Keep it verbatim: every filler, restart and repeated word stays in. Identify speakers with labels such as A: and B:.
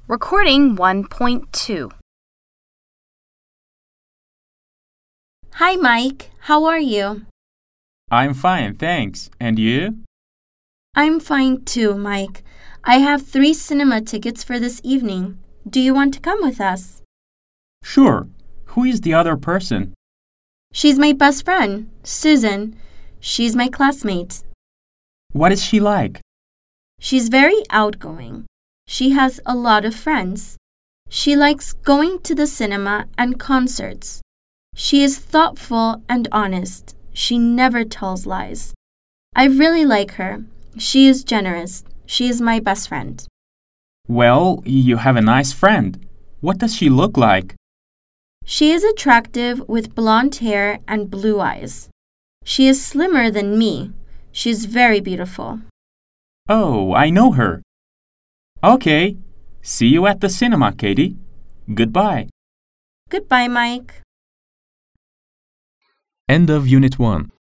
A: Recording one point two.
B: Hi, Mike. How are you?
C: I'm fine, thanks. And you?
B: I'm fine too, Mike. I have three cinema tickets for this evening. Do you want to come with us?
C: Sure. Who is the other person?
B: She's my best friend, Susan. She's my classmate.
C: What is she like?
B: She's very outgoing. She has a lot of friends. She likes going to the cinema and concerts. She is thoughtful and honest. She never tells lies. I really like her. She is generous. She is my best friend.
C: Well, you have a nice friend. What does she look like?
B: She is attractive with blonde hair and blue eyes. She is slimmer than me. She is very beautiful.
C: Oh, I know her. Okay. See you at the cinema, Katie. Goodbye.
B: Goodbye, Mike.
D: End of Unit one.